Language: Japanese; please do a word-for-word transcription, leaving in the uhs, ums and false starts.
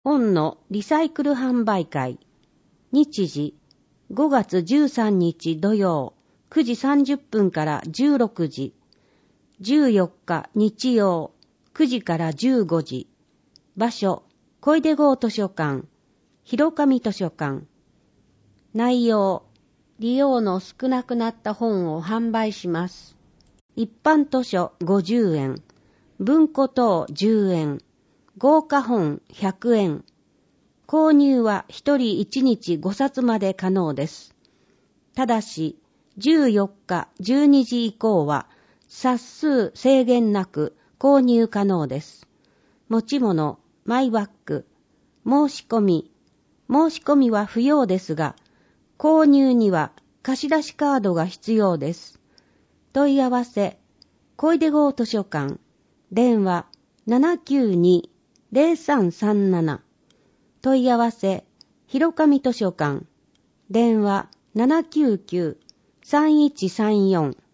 本のリサイクル販売会。日時、ごがつじゅうさんにち土曜、くじさんじゅっぷんからじゅうろくじ。じゅうよっか日曜、くじからじゅうごじ。場所、小出郷図書館、広上図書館。内容、利用の少なくなった本を販売します。一般図書ごじゅうえん、文庫等じゅうえん、豪華本ひゃくえん。購入はひとりいちにちごさつまで可能です。ただし、じゅうよっかじゅうにじ以降は冊数制限なく購入可能です。持ち物、マイバッグ、申し込み。申し込みは不要ですが、購入には貸し出しカードが必要です。問い合わせ、小出郷図書館、電話 ななきゅうに ゼロさんさんなな。問い合わせ、広上図書館、電話 ななきゅうきゅう さんいちさんよん。